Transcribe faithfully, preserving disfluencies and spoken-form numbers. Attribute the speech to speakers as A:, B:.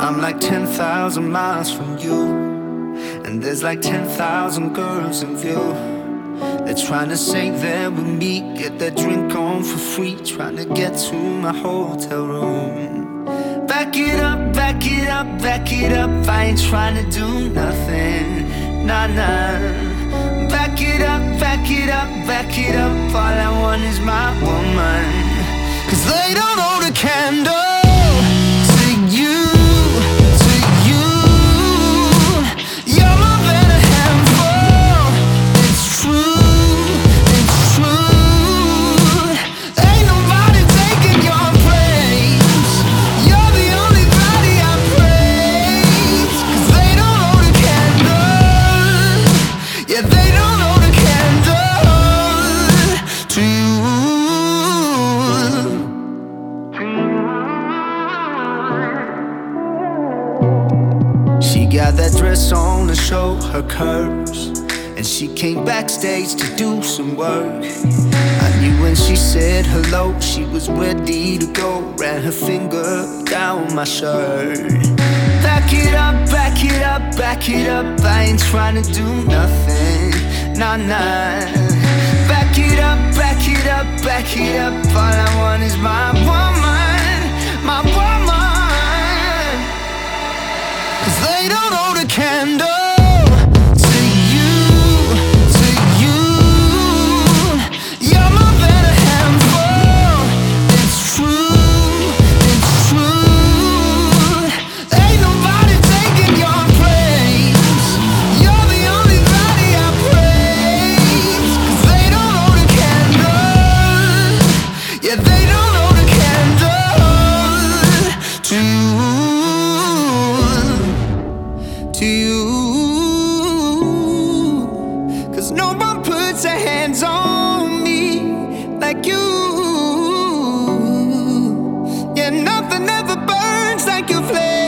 A: I'm like ten thousand miles from you, and there's like ten thousand girls in view. They're trying to say they're with me, get their drink on for free, trying to get to my hotel room. Back it up, back it up, back it up, I ain't trying to do nothing, nah, nah. Back it up, back it up, back it up, all I want is my woman. Cause they don't hold a candle to you, to you. You're more than a handful, it's true, it's true. Ain't nobody taking your place, you're the only body I praise. Cause they don't hold a candle, yeah, they don't hold a candle to you. She got that dress on to show her curves, and she came backstage to do some work. I knew when she said hello, she was ready to go. Ran her finger down my shirt. Back it up, back it up, back it up, I ain't trying to do nothing, nah, nah. Back it up, back it up, back it up, all I want is my woman, my woman. Cause they don't hold a candle to you, to you. You're more than a handful, it's true, it's true. Ain't nobody taking your place, you're the only body I praise. Cause they don't hold a candle, yeah, they don't hold a candle to you, to you. Cause no one puts their hands on me like you. Yeah, nothing ever burns like your flame.